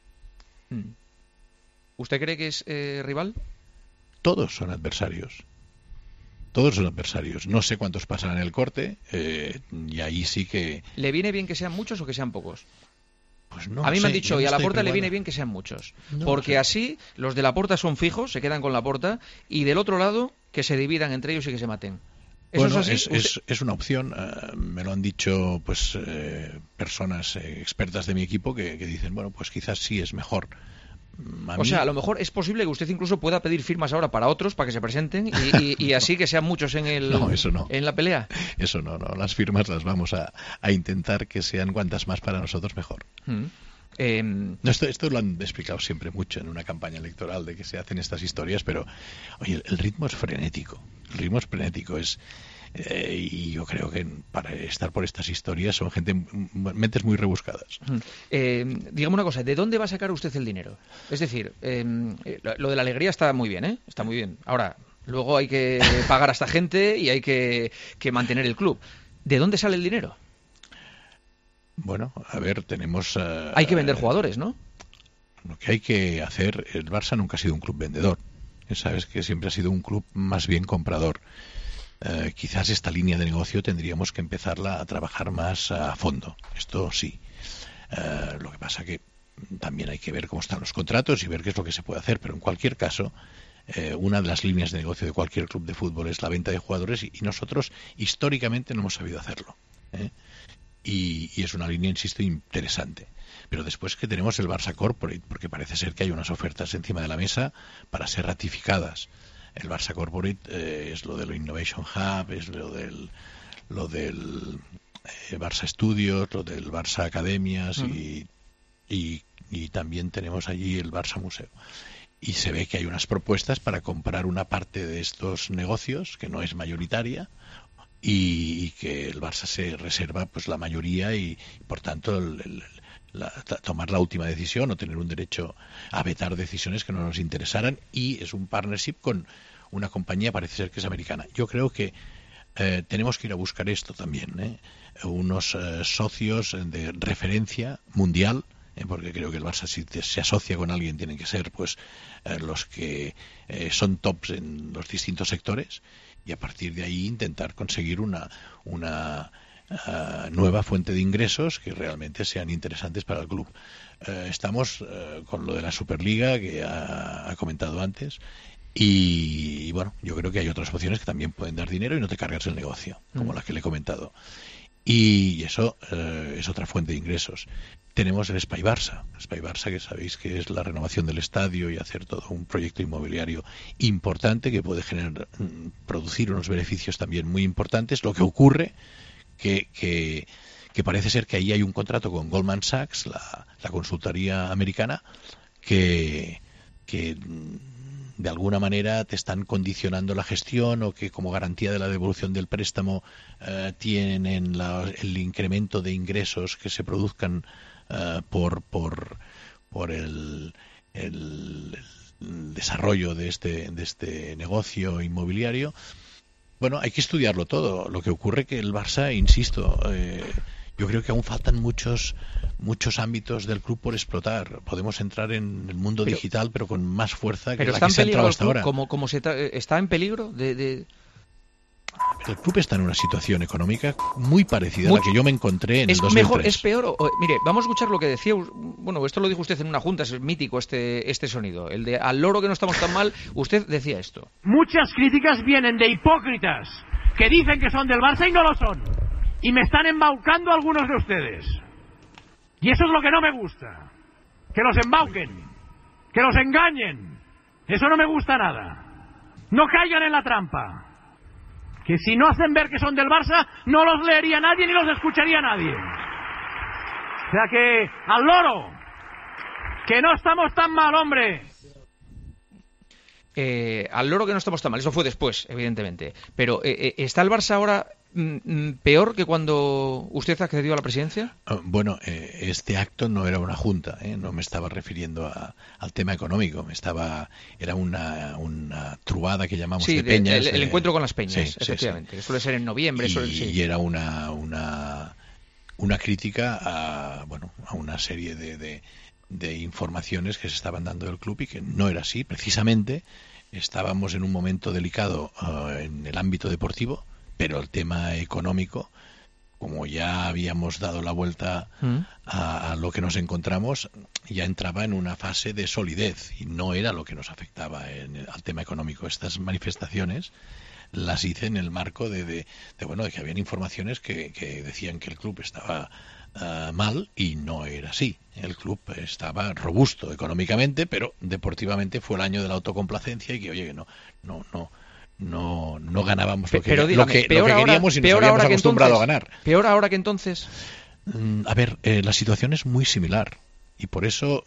¿Usted cree que es eh, rival? Todos son adversarios. Todos son adversarios. No sé cuántos pasarán el corte eh, y ahí sí que... ¿Le viene bien que sean muchos o que sean pocos? Pues no a mí sé, me han dicho, y a Laporta le viene bien bien que sean muchos. No porque sé. así los de Laporta son fijos, se quedan con Laporta, y del otro lado que se dividan entre ellos y que se maten. ¿Eso Bueno, es así? es, es, es una opción. Uh, me lo han dicho pues eh, personas eh, expertas de mi equipo que, que dicen, bueno, pues quizás sí es mejor. A o mí... sea, a lo mejor es posible que usted incluso pueda pedir firmas ahora para otros, para que se presenten, y, y, y así que sean muchos en el no, eso no. en la pelea. Eso no, no. Las firmas las vamos a, a intentar que sean cuantas más para nosotros mejor. Mm. Eh... No, esto, esto lo han explicado siempre mucho en una campaña electoral de que se hacen estas historias, pero oye, el, el ritmo es frenético. El ritmo es frenético, es Eh, y yo creo que para estar por estas historias son gente mentes muy rebuscadas. Eh, dígame una cosa, ¿de dónde va a sacar usted el dinero? Es decir, eh, lo de la alegría está muy bien, ¿eh? Está muy bien. Ahora, luego hay que pagar a esta gente y hay que, que mantener el club. ¿De dónde sale el dinero? Bueno, a ver, tenemos... Uh, hay que vender jugadores, ¿no? Lo que hay que hacer, el Barça nunca ha sido un club vendedor. Sabes que siempre ha sido un club más bien comprador. Uh, quizás esta línea de negocio tendríamos que empezarla a trabajar más a fondo. Esto sí. Uh, lo que pasa que también hay que ver cómo están los contratos y ver qué es lo que se puede hacer. Pero en cualquier caso, uh, una de las líneas de negocio de cualquier club de fútbol es la venta de jugadores y, y nosotros históricamente no hemos sabido hacerlo. ¿eh? Y, y es una línea, insisto, interesante. Pero después que tenemos el Barça Corporate, porque parece ser que hay unas ofertas encima de la mesa para ser ratificadas. El Barça Corporate eh, es lo del Innovation Hub, es lo del lo del eh, Barça Studios, lo del Barça Academias uh-huh. y, y, y también tenemos allí el Barça Museo. Y se ve que hay unas propuestas para comprar una parte de estos negocios, que no es mayoritaria, y, y que el Barça se reserva pues la mayoría y, por tanto, el, el La, tomar la última decisión o tener un derecho a vetar decisiones que no nos interesaran, y es un partnership con una compañía, parece ser que es americana. Yo creo que eh, tenemos que ir a buscar esto también, ¿eh? unos eh, socios de referencia mundial, eh, porque creo que el Barça, si te, se asocia con alguien, tienen que ser pues eh, los que eh, son tops en los distintos sectores, y a partir de ahí intentar conseguir una una Uh, nueva fuente de ingresos que realmente sean interesantes para el club. Uh, estamos uh, con lo de la Superliga que ha, ha comentado antes y, y bueno, yo creo que hay otras opciones que también pueden dar dinero y no te cargas el negocio, como mm. la que le he comentado. Y eso uh, es otra fuente de ingresos. Tenemos el Espai Barça, Espai Barça, que sabéis que es la renovación del estadio y hacer todo un proyecto inmobiliario importante que puede generar, producir unos beneficios también muy importantes. Lo que ocurre Que, que, que parece ser que ahí hay un contrato con Goldman Sachs, la, la consultoría americana, que, que de alguna manera te están condicionando la gestión, o que como garantía de la devolución del préstamo eh, tienen la, el incremento de ingresos que se produzcan eh, por por por el, el, el desarrollo de este de este negocio inmobiliario. Bueno, hay que estudiarlo todo. Lo que ocurre que el Barça, insisto, eh, yo creo que aún faltan muchos muchos ámbitos del club por explotar. Podemos entrar en el mundo pero, digital, pero con más fuerza que la que se ha entrado hasta ahora. Como, como se tra- ¿Está en peligro de...? de... El club está en una situación económica muy parecida Mucho. a la que yo me encontré en ¿Es el dos mil tres. Mejor, ¿Es peor? O, o, mire, vamos a escuchar lo que decía. Bueno, esto lo dijo usted en una junta, es mítico este, este sonido. El de al loro que no estamos tan mal, usted decía esto. Muchas críticas vienen de hipócritas que dicen que son del Barça y no lo son. Y me están embaucando algunos de ustedes. Y eso es lo que no me gusta. Que los embauquen. Que los engañen. Eso no me gusta nada. No caigan en la trampa. Que si no hacen ver que son del Barça, no los leería nadie ni los escucharía nadie. O sea que, al loro, que no estamos tan mal, hombre. Eh, al loro que no estamos tan mal, eso fue después, evidentemente. Pero, eh, eh, ¿está el Barça ahora mm, peor que cuando usted accedió a la presidencia? Uh, bueno, eh, este acto no era una junta, ¿eh? No me estaba refiriendo a, al tema económico, me estaba era una, una trubada que llamamos sí, de peñas. El, el eh, encuentro con las peñas, sí, efectivamente, sí, sí. que suele ser en noviembre. Y, suele, sí. y era una, una, una crítica a, bueno, a una serie de... de de informaciones que se estaban dando del club y que no era así. Precisamente estábamos en un momento delicado uh, en el ámbito deportivo, pero el tema económico, como ya habíamos dado la vuelta ¿Mm? a, a lo que nos encontramos, ya entraba en una fase de solidez y no era lo que nos afectaba en el, al tema económico. Estas manifestaciones las hice en el marco de, de, de bueno, de que habían informaciones que, que decían que el club estaba Uh, mal, y no era así. El club estaba robusto económicamente, pero deportivamente fue el año de la autocomplacencia y que, oye, que no no no no no ganábamos lo que, pero dígame, lo que, peor lo que queríamos ahora, y nos habíamos ahora acostumbrado entonces, a ganar. Peor ahora que entonces. Mm, a ver, eh, la situación es muy similar y por eso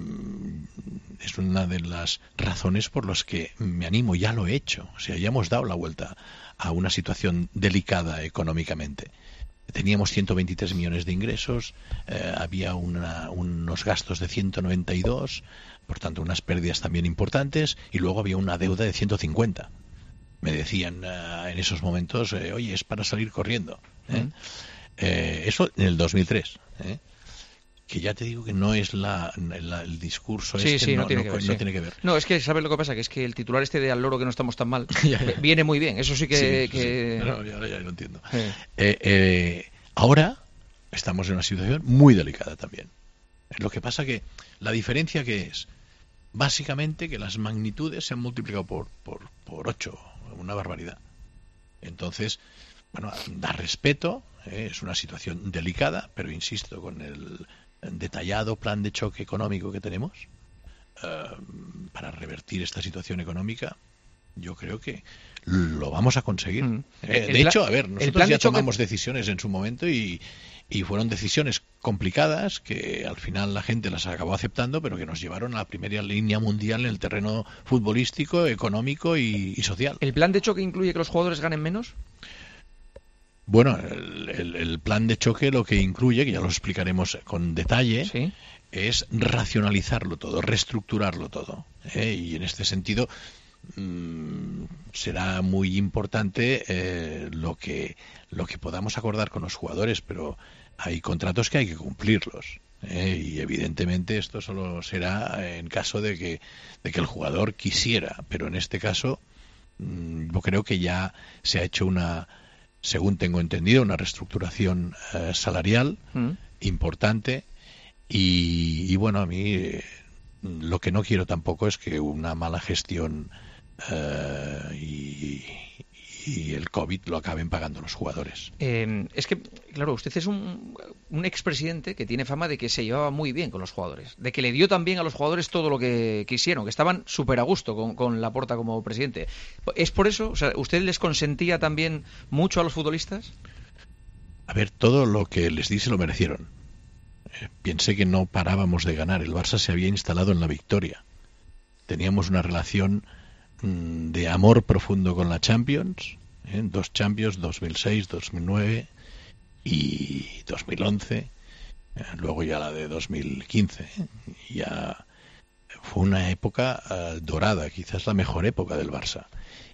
mm, es una de las razones por las que me animo, ya lo he hecho. O sea, ya hemos dado la vuelta a una situación delicada económicamente. Teníamos ciento veintitrés millones de ingresos, eh, había una, unos gastos de ciento noventa y dos, por tanto unas pérdidas también importantes, y luego había una deuda de ciento cincuenta. Me decían uh, en esos momentos, eh, oye, es para salir corriendo. ¿eh? Mm. Eh, eso en el dos mil tres. ¿eh? Que ya te digo que no es la, la, el discurso sí, este, sí, no, no, tiene no, que ver, no sí. tiene que ver. No, es que, ¿sabes lo que pasa? Que es que el titular este de al loro que no estamos tan mal ya, ya. viene muy bien, eso sí que... Sí, que... Sí. No, ya, ya lo entiendo. Sí. Eh, eh, ahora estamos en una situación muy delicada también. Lo que pasa que la diferencia que es, básicamente que las magnitudes se han multiplicado por, por, por ocho, una barbaridad. Entonces, bueno, da respeto, eh, es una situación delicada, pero insisto, con el detallado plan de choque económico que tenemos eh, para revertir esta situación económica, yo creo que lo vamos a conseguir. Mm. Eh, de hecho, a ver, nosotros ya tomamos choque... decisiones en su momento y, y fueron decisiones complicadas que al final la gente las acabó aceptando, pero que nos llevaron a la primera línea mundial en el terreno futbolístico, económico y, y social. ¿El plan de choque incluye que los jugadores ganen menos? Bueno, el, el, el plan de choque lo que incluye, que ya lo explicaremos con detalle, ¿sí? Es racionalizarlo todo, reestructurarlo todo. ¿eh? Y en este sentido mmm, será muy importante eh, lo que lo que podamos acordar con los jugadores, pero hay contratos que hay que cumplirlos. ¿eh? Y evidentemente esto solo será en caso de que, de que el jugador quisiera, pero en este caso mmm, yo creo que ya se ha hecho una... según tengo entendido, una reestructuración eh, salarial mm. importante y, y bueno, a mí eh, lo que no quiero tampoco es que una mala gestión eh, y, y el COVID lo acaben pagando los jugadores. Eh, es que, claro, usted es un, un expresidente que tiene fama de que se llevaba muy bien con los jugadores, de que le dio también a los jugadores todo lo que quisieron, que estaban súper a gusto con, con Laporta como presidente. ¿Es por eso? O sea, ¿usted les consentía también mucho a los futbolistas? a ver, todo lo que les di se lo merecieron. Eh, pensé que no parábamos de ganar. El Barça se había instalado en la victoria. Teníamos una relación mmm, de amor profundo con la Champions. ¿eh? Dos Champions, dos mil seis, dos mil nueve y dos mil once. Eh, luego ya la de dos mil quince. ¿eh? Ya fue una época uh, dorada, quizás la mejor época del Barça.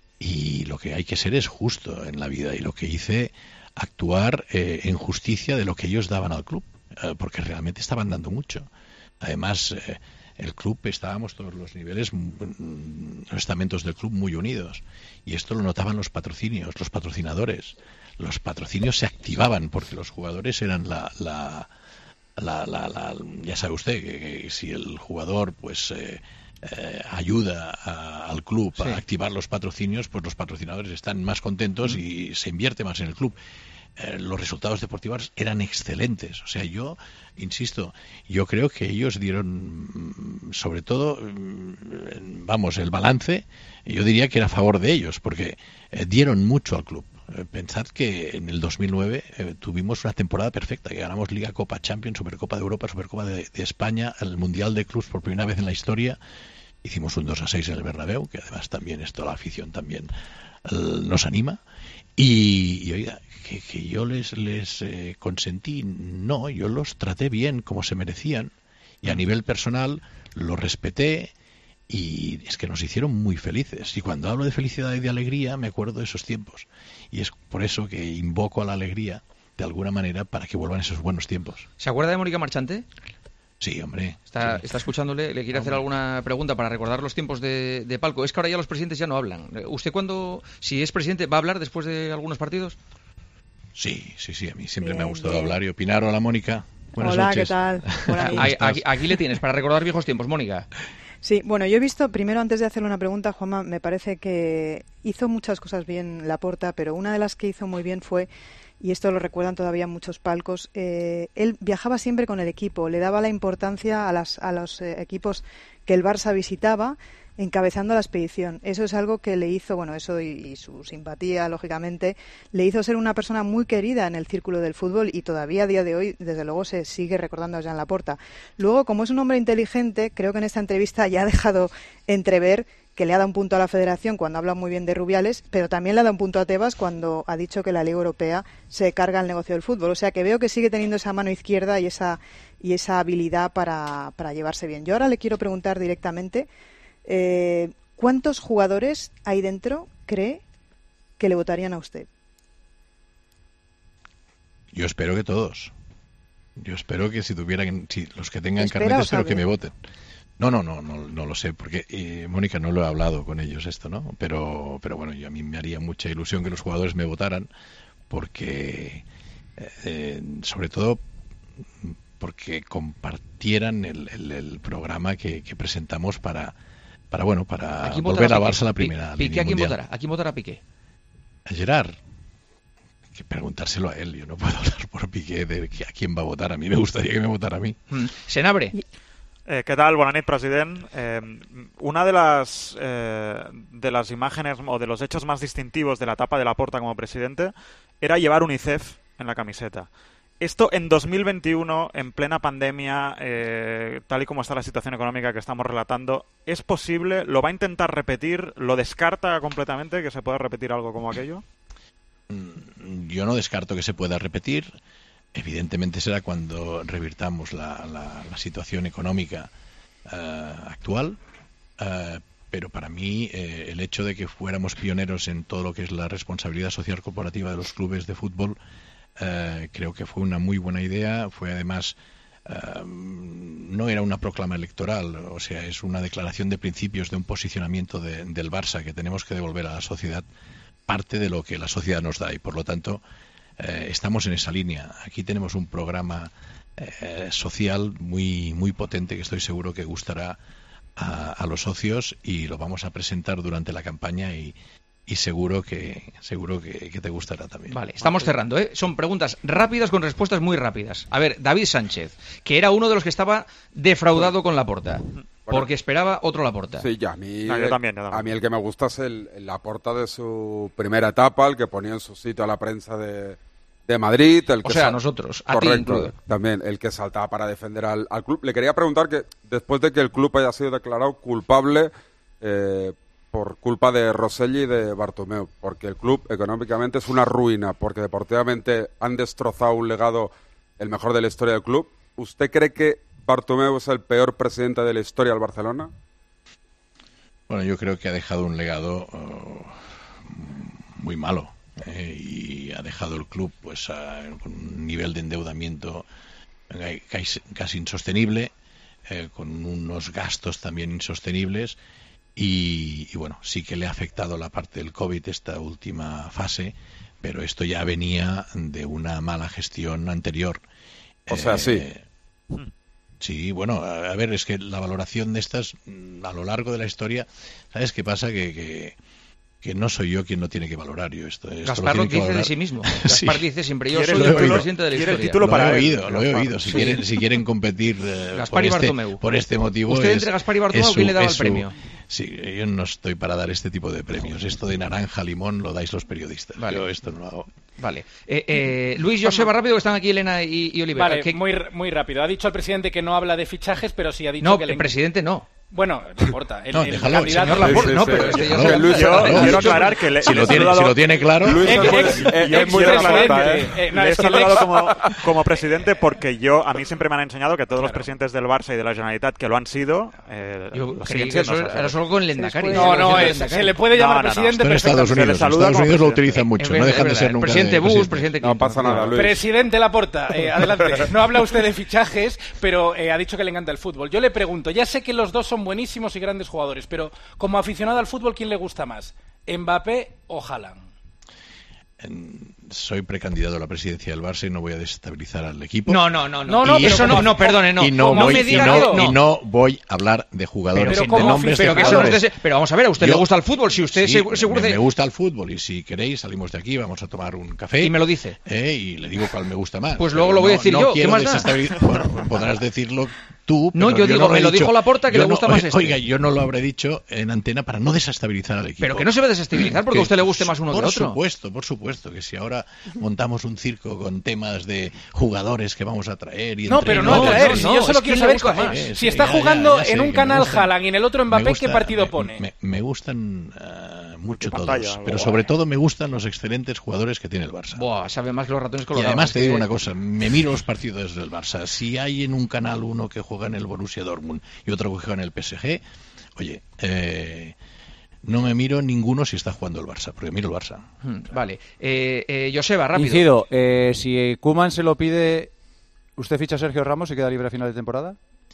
Y lo que hay que ser es justo en la vida. Y lo que hice, actuar eh, en justicia de lo que ellos daban al club. Eh, porque realmente estaban dando mucho. Además, eh, el club, estábamos todos los niveles, los estamentos del club muy unidos. Y esto lo notaban los patrocinios, los patrocinadores. Los patrocinios se activaban porque los jugadores eran la... la La, la, la, ya sabe usted que, que si el jugador pues eh, eh, ayuda a, al club sí. a activar los patrocinios, pues los patrocinadores están más contentos mm. y se invierte más en el club. Eh, los resultados deportivos eran excelentes. O sea, yo insisto, yo creo que ellos dieron, sobre todo, vamos, el balance, yo diría que era a favor de ellos, porque eh, dieron mucho al club. Pensad que en el dos mil nueve eh, tuvimos una temporada perfecta, que ganamos Liga, Copa, Champions, Supercopa de Europa, Supercopa de, de España, el Mundial de Clubs por primera vez en la historia. Hicimos un dos a seis en el Bernabéu, que además también esto la afición también eh, nos anima. Y, y oiga, que, que yo les, les eh, consentí, no, yo los traté bien como se merecían y a nivel personal los respeté. Y es que nos hicieron muy felices. Y cuando hablo de felicidad y de alegría, me acuerdo de esos tiempos. Y es por eso que invoco a la alegría, de alguna manera, para que vuelvan esos buenos tiempos. ¿Se acuerda de Mónica Marchante? Sí, hombre. Está, sí. está escuchándole, le quiere hacer alguna pregunta para recordar los tiempos de, de palco. Es que ahora ya los presidentes ya no hablan. ¿Usted cuando, si es presidente, va a hablar después de algunos partidos? Sí, sí, sí. A mí siempre bien, me ha gustado bien. hablar y opinar. Hola, Mónica. Buenas Hola, noches. ¿qué tal? Aquí, aquí, aquí le tienes, para recordar viejos tiempos, Mónica. Sí, bueno, yo he visto, primero antes de hacerle una pregunta, Juanma, me parece que hizo muchas cosas bien Laporta, pero una de las que hizo muy bien fue, y esto lo recuerdan todavía muchos palcos, eh, él viajaba siempre con el equipo, le daba la importancia a, las, a los eh, equipos que el Barça visitaba, encabezando la expedición. Eso es algo que le hizo, bueno, eso y, y su simpatía, lógicamente, le hizo ser una persona muy querida en el círculo del fútbol y todavía a día de hoy, desde luego, se sigue recordando a Joan Laporta. Luego, como es un hombre inteligente, creo que en esta entrevista ya ha dejado entrever que le ha dado un punto a la Federación cuando habla muy bien de Rubiales, pero también le ha dado un punto a Tebas cuando ha dicho que la Liga Europea se carga el negocio del fútbol. O sea que veo que sigue teniendo esa mano izquierda y esa, y esa habilidad para, para llevarse bien. Yo ahora le quiero preguntar directamente, Eh, ¿cuántos jugadores ahí dentro cree que le votarían a usted? Yo espero que todos. Yo espero que si tuvieran, si los que tengan ¿Espera carnet, o espero sabe? que me voten. No, no, no, no, no lo sé, porque eh, Mónica, no lo he hablado con ellos esto, ¿no? Pero, pero bueno, yo, a mí me haría mucha ilusión que los jugadores me votaran, porque, eh, sobre todo, porque compartieran el, el, el programa que, que presentamos para para bueno para volver a Barça a la primera Piqué, línea ¿a quién mundial. votará? ¿A quién votará Piqué? A Gerard. Hay que preguntárselo a él. Yo no puedo hablar por Piqué de a quién va a votar. A mí me gustaría que me votara a mí. Mm. Senabre. Eh, ¿Qué tal? Buenas noches, president. Eh, una de las eh, de las imágenes o de los hechos más distintivos de la etapa de Laporta como presidente era llevar UNICEF en la camiseta. Esto en dos mil veintiuno, en plena pandemia, eh, tal y como está la situación económica que estamos relatando, ¿es posible? ¿Lo va a intentar repetir? ¿Lo descarta completamente que se pueda repetir algo como aquello? Yo no descarto que se pueda repetir. Evidentemente será cuando revirtamos la, la, la situación económica uh, actual. Uh, pero para mí eh, el hecho de que fuéramos pioneros en todo lo que es la responsabilidad social corporativa de los clubes de fútbol, Uh, creo que fue una muy buena idea. Fue además uh, no era una proclama electoral, o sea, es una declaración de principios de un posicionamiento de, del Barça que tenemos que devolver a la sociedad parte de lo que la sociedad nos da y por lo tanto uh, estamos en esa línea. Aquí tenemos un programa uh, social muy muy potente que estoy seguro que gustará a, a los socios y lo vamos a presentar durante la campaña y Y seguro que seguro que, que te gustará también. Vale, estamos cerrando, ¿eh? Son preguntas rápidas con respuestas muy rápidas. A ver, David Sánchez, que era uno de los que estaba defraudado con Laporta, porque esperaba otro Laporta. Sí, ya, a mí, no, yo también, yo también. A mí el que me gusta es el, el Laporta de su primera etapa, el que ponía en su sitio a la prensa de, de Madrid, el que o sea, sal... nosotros, a correcto, ti incluido. también el que saltaba para defender al, al club. Le quería preguntar que después de que el club haya sido declarado culpable eh, por culpa de Rosselli y de Bartomeu, porque el club económicamente es una ruina, porque deportivamente han destrozado un legado el mejor de la historia del club. ¿Usted cree que Bartomeu es el peor presidente de la historia del Barcelona? Bueno, yo creo que ha dejado un legado uh, muy malo. Eh, y ha dejado el club pues a, con un nivel de endeudamiento eh, casi, casi insostenible, eh, con unos gastos también insostenibles y, y bueno, sí que le ha afectado la parte del COVID esta última fase, pero esto ya venía de una mala gestión anterior. O sea, eh, sí. Sí, bueno, a, a ver, es que la valoración de estas a lo largo de la historia, ¿sabes qué pasa? Que... que que no soy yo quien no tiene que valorar yo esto. esto Gaspar lo, lo dice valorar. de sí mismo. Gaspar sí. dice siempre, yo soy el, el presidente de la historia. El título lo para he él. oído, lo he oído. Si, sí. quieren, si quieren competir eh, Gaspar por, y este, Bartomeu. por este motivo... ¿Usted es, entre Gaspar y Bartomeu quién le daba el su, premio? Sí, yo no estoy para dar este tipo de premios. Esto de naranja, limón, lo dais los periodistas. Vale. Yo esto no lo hago. Vale. Eh, eh, Luis, Joseba, rápido, que están aquí Elena y, y Oliver. Vale, ¿Qué... muy, muy rápido. Ha dicho el presidente que no habla de fichajes, pero sí ha dicho no, que... el le... presidente no. Bueno, no importa. El, no, el déjalo, candidato... señor Laporte, sí, sí, no, sí, pero este déjalo, yo, sé, Luis, yo, déjalo. quiero aclarar que le, si, le lo he tiene, saludado, si lo tiene claro... Luis, Ex, muy, ex, eh, ex muy presidente. relata, ¿eh? Eh, no, le he es que el saludado ex- como, como presidente porque yo, a mí siempre me han enseñado que todos los Claro. presidentes del Barça y de la Generalitat que lo han sido, eh, Yo lo creí siguen que siendo eso era socios. solo con el Endacari. No, no, es- se le puede llamar No, no, no. presidente Esto en Estados perfectamente. Unidos, Se le en saluda Estados como Unidos lo presidente. utilizan mucho. Es No verdad, dejan de es ser verdad. nunca Presidente de Bush, presidente. presidente No Clinton. pasa nada, Luis. Presidente Laporta, eh, adelante. No habla usted de fichajes, pero eh, ha dicho que le encanta el fútbol. Yo le pregunto, ya sé que los dos son buenísimos y grandes jugadores, pero como aficionado al fútbol, ¿quién le gusta más? ¿Mbappé o Haaland? Soy precandidato a la presidencia del Barça y no voy a desestabilizar al equipo. No, no, no, no. No, no, y pero eso no, como- no, perdone, no. y no, no voy, me y diga no, que y no voy a hablar de jugadores, Pero de como nombres Pero de que eso no jugadores. usted se- pero vamos a ver, a usted Yo- le gusta el fútbol, si usted Sí, seguro, seguro me, de- me gusta el fútbol y si queréis salimos de aquí, vamos a tomar un café. y me lo dice. Eh, y le digo cuál me gusta más. Pues Pero luego lo voy a no- decir no yo, ¿qué quiero más da? desestabilizar- Bueno, podrás decirlo tú. No, pero yo digo, no me he lo dicho. dijo Laporta que Yo le no- gusta más este. Oiga, yo no lo habré dicho en antena para no desestabilizar al equipo. Pero que no se va a desestabilizar porque Que- a usted le guste más uno por que otro. Por supuesto, por supuesto, que si ahora montamos un circo con temas de jugadores que vamos a traer y No, pero no entrenadores, atraer, no, si no, yo solo es quiero que saber le gusta co- más. si Sí, está ya, jugando ya, ya en sé un que canal me gustan- Haaland y en el otro me Mbappé, gusta- ¿qué partido me- pone? Me, me gustan ah, mucho Y pantalla, todos, algo pero guay. sobre todo me gustan los excelentes jugadores que tiene el Barça. Buah, sabe más que los ratones Y colorados. además te es digo que- una cosa, me miro los partidos del Barça. Si hay en un canal uno que juega en el Borussia Dortmund y otro que juega en el P S G, oye, eh, no me miro ninguno si está jugando el Barça, porque miro el Barça. Hmm, Vale. Eh, eh, Joseba, rápido. Incido, eh, si Koeman se lo pide, ¿usted ficha a Sergio Ramos y queda libre a final de temporada?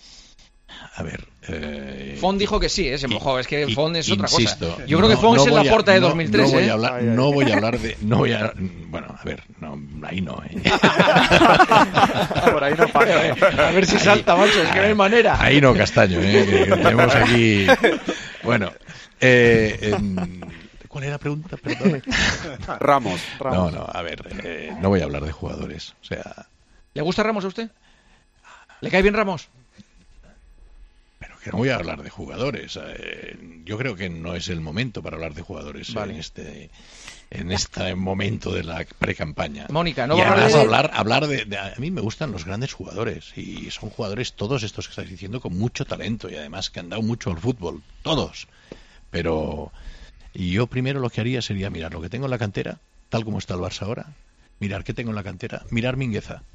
A ver... Eh, Fon dijo que sí, eh, se mojó. Es que y- Fon es otra insisto, cosa. Yo creo que no- Fon no es en voy la a- porta de no- dos mil tres, no voy ¿eh? a hablar, Ay, ay. no voy a hablar de... No voy a, bueno, a ver, no, ahí no. ¿eh? Por ahí no pasa. A ver si salta, macho, es que no hay manera. Ahí no, Castaño, ¿eh? que, que tenemos aquí... Bueno, eh, em, ¿cuál era la pregunta? Perdón. Ramos. No, no, a ver, eh, no voy a hablar de jugadores. O sea, ¿Le gusta Ramos a usted? ¿Le cae bien Ramos? pero que no voy a hablar de jugadores. Eh, yo creo que no es el momento para hablar de jugadores Vale. en este en este momento de la pre-campaña. Mónica, no y va a hablar además de- hablar, hablar de, de- a mí me gustan los grandes jugadores y son jugadores todos estos que estás diciendo con mucho talento y además que han dado mucho al fútbol, todos. Pero y yo primero lo que haría sería mirar lo que tengo en la cantera, tal como está el Barça ahora, mirar qué tengo en la cantera, mirar Mingueza.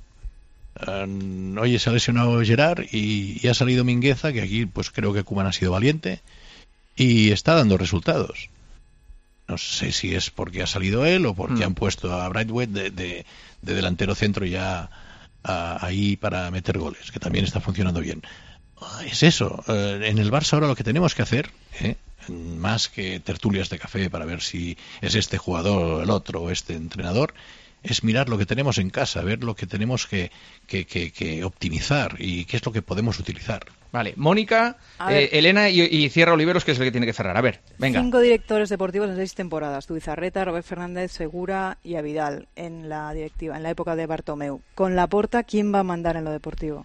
Uh, oye, se ha lesionado Gerard y, y ha salido Mingueza, que aquí pues creo que Koeman ha sido valiente y está dando resultados. No sé si es porque ha salido él o porque Mm. han puesto a Brightway de, de, de delantero centro ya a- ahí para meter goles, que también está funcionando bien. Ah, es eso. Eh, en el Barça ahora lo que tenemos que hacer, ¿eh? más que tertulias de café para ver si es este jugador o el otro o este entrenador, es mirar lo que tenemos en casa, ver lo que tenemos que, que, que, que optimizar y qué es lo que podemos utilizar. Vale, Mónica, A ver. eh, Elena y, y cierra Oliveros, que es el que tiene que cerrar. A ver, venga. Cinco directores deportivos en seis temporadas. Tubizarreta, Robert Fernández, Segura y Avidal en la directiva, en la época de Bartomeu. Con Laporta, ¿quién va a mandar en lo deportivo?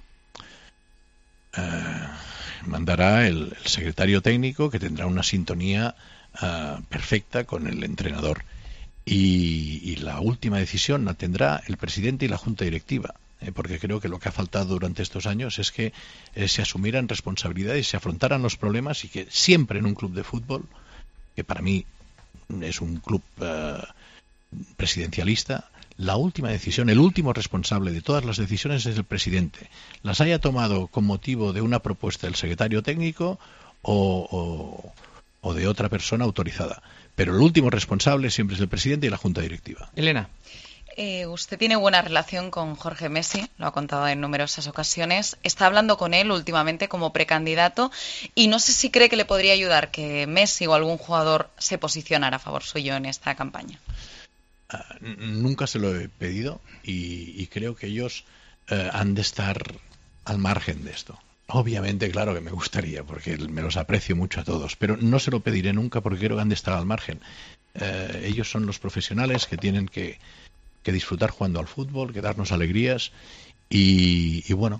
Uh, mandará el, el secretario técnico que tendrá una sintonía uh, perfecta con el entrenador. y, y la última decisión la tendrá el presidente y la junta directiva. Porque creo que lo que ha faltado durante estos años es que eh, se asumieran responsabilidades, se afrontaran los problemas y que siempre en un club de fútbol, que para mí es un club eh, presidencialista, la última decisión, el último responsable de todas las decisiones es el presidente. Las haya tomado con motivo de una propuesta del secretario técnico o, o, o de otra persona autorizada. Pero el último responsable siempre es el presidente y la junta directiva. Elena. Eh, usted tiene buena relación con Jorge Messi, lo ha contado en numerosas ocasiones. Está hablando con él últimamente como precandidato y no sé si cree que le podría ayudar que Messi o algún jugador se posicionara a favor suyo en esta campaña. Uh, nunca se lo he pedido y, y creo que ellos uh, han de estar al margen de esto. Obviamente, claro que me gustaría, porque me los aprecio mucho a todos, pero no se lo pediré nunca porque creo que han de estar al margen. Uh, ellos son los profesionales que tienen que que disfrutar jugando al fútbol, que darnos alegrías y, y bueno,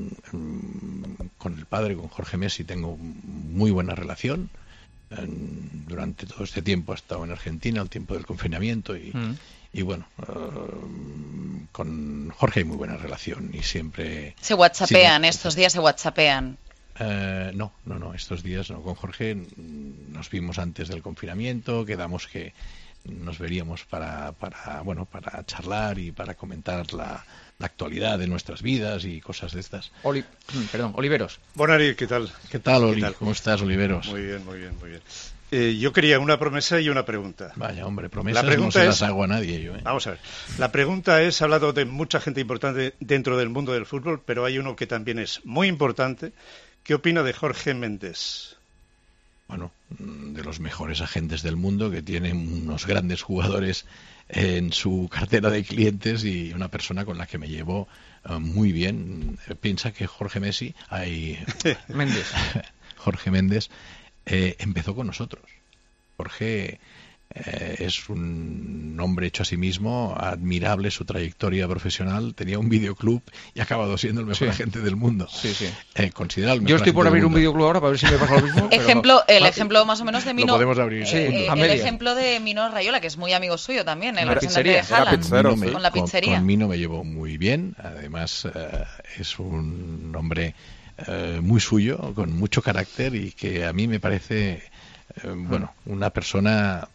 con el padre, con Jorge Messi tengo muy buena relación. Durante todo este tiempo ha estado en Argentina, al tiempo del confinamiento y, mm. y bueno, uh, con Jorge hay muy buena relación y siempre... ¿Se whatsappean? Sí, estos días se whatsappean. Uh, no, no, no, estos días no. Con Jorge nos vimos antes del confinamiento, quedamos que nos veríamos para, para bueno para charlar y para comentar la, la actualidad de nuestras vidas y cosas de estas. Oli, perdón, Oliveros. Bonari, ¿qué tal? ¿Qué tal, Oli? ¿Qué tal? ¿Cómo estás, Oliveros? Muy bien, muy bien, muy bien. Eh, yo quería una promesa y una pregunta. Vaya, hombre, promesas la pregunta no se las es, hago a nadie yo. ¿eh? Vamos a ver. La pregunta es, he hablado de mucha gente importante dentro del mundo del fútbol, pero hay uno que también es muy importante. ¿Qué opina de Jorge Méndez? Bueno, de los mejores agentes del mundo, que tiene unos grandes jugadores en su cartera de clientes y una persona con la que me llevo uh, muy bien. Piensa que Jorge Messi, hay Méndez, Jorge Méndez eh, empezó con nosotros. Jorge eh, es un hombre hecho a sí mismo, admirable su trayectoria profesional, tenía un videoclub y ha acabado siendo el mejor sí. agente del mundo. Sí, sí. Eh, considerado el mejor Yo estoy por abrir un videoclub ahora para ver si me pasa lo mismo. Ejemplo, pero... El ejemplo más o menos de Mino. Lo podemos abrir. Sí, eh, el ejemplo de Mino Raiola, que es muy amigo suyo también, el la representante de Haaland, pizzero, me, con la pizzería. Con, con Mino me llevo muy bien, además uh, es un hombre uh, muy suyo, con mucho carácter y que a mí me parece, uh, bueno, una persona...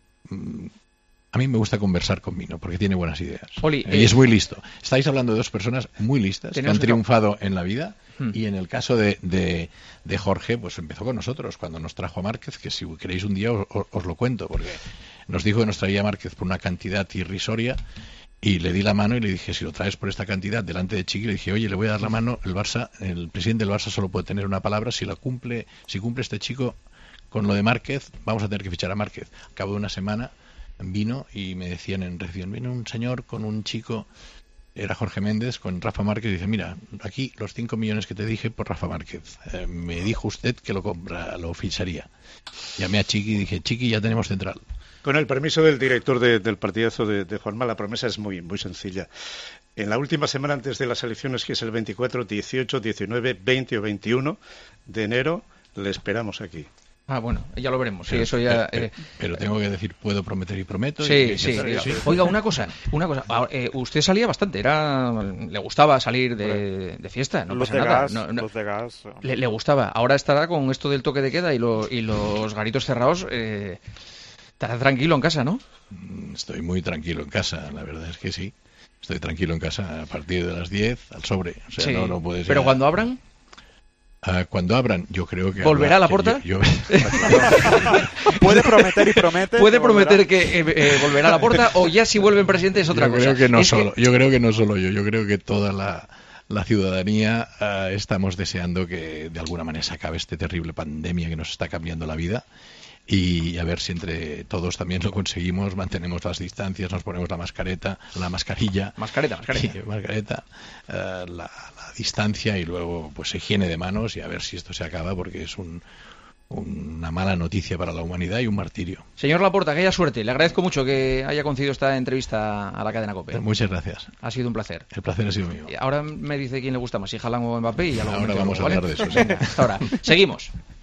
A mí me gusta conversar con Mino porque tiene buenas ideas. Oli, eh, y es muy listo. Estáis hablando de dos personas muy listas que han triunfado en la vida hmm. y en el caso de, de, de Jorge, pues empezó con nosotros cuando nos trajo a Márquez, que si queréis un día os, os lo cuento, porque nos dijo que nos traía a Márquez por una cantidad irrisoria y le di la mano y le dije, si lo traes por esta cantidad delante de Chiqui, le dije, oye, le voy a dar la mano, el Barça, el presidente del Barça solo puede tener una palabra, si la cumple, si cumple este chico con lo de Márquez, vamos a tener que fichar a Márquez. Al cabo de una semana vino y me decían en recepción, vino un señor con un chico, era Jorge Méndez, con Rafa Márquez, y dice, mira, aquí los cinco millones que te dije por Rafa Márquez. Eh, me dijo usted que lo compra, lo ficharía. Llamé a Chiqui y dije, Chiqui, ya tenemos central. Con el permiso del director de, del partidazo de, de Juanma, la promesa es muy, muy sencilla. En la última semana antes de las elecciones, que es el veinticuatro, dieciocho, diecinueve, veinte o veintiuno de enero, le esperamos aquí. Ah, bueno, ya lo veremos. Sí, pero, eso ya. Pero, pero, pero tengo que decir, puedo prometer y prometo. Sí, y sí, que, sí. Oiga, una cosa, una cosa. Eh, usted salía bastante, era, le gustaba salir de, de fiesta, no luz pasa de nada. Gas, no, no, luz de gas. Le, le gustaba. Ahora estará con esto del toque de queda y, lo, y los garitos cerrados. Eh, estará tranquilo en casa, ¿no? Estoy muy tranquilo en casa, la verdad es que sí. Estoy tranquilo en casa a partir de las diez al sobre. O sea, sí. no, no puedes. Pero cuando abran. Uh, cuando abran, yo creo que... ¿Volverá a la puerta? Yo, yo... ¿Puede prometer y promete? ¿Puede prometer que eh, eh, volverá a la puerta o ya si vuelve el presidente es otra yo cosa? Creo que no es solo, que... Yo creo que no solo yo, yo creo que toda la, la ciudadanía uh, estamos deseando que de alguna manera se acabe esta terrible pandemia que nos está cambiando la vida y a ver si entre todos también lo conseguimos, mantenemos las distancias, nos ponemos la mascareta, la mascarilla, mascareta, mascareta, y, mascareta uh, la, la distancia y luego pues higiene de manos y a ver si esto se acaba porque es un, una mala noticia para la humanidad y un martirio. Señor Laporta, que haya suerte. Le agradezco mucho que haya concedido esta entrevista a la cadena COPE. Muchas gracias. Ha sido un placer. El placer ha sido mío. Ahora me dice quién le gusta más, si Haaland o Mbappé y ya lo Ahora vamos a ¿vale? hablar de eso. Venga, hasta ahora. Seguimos.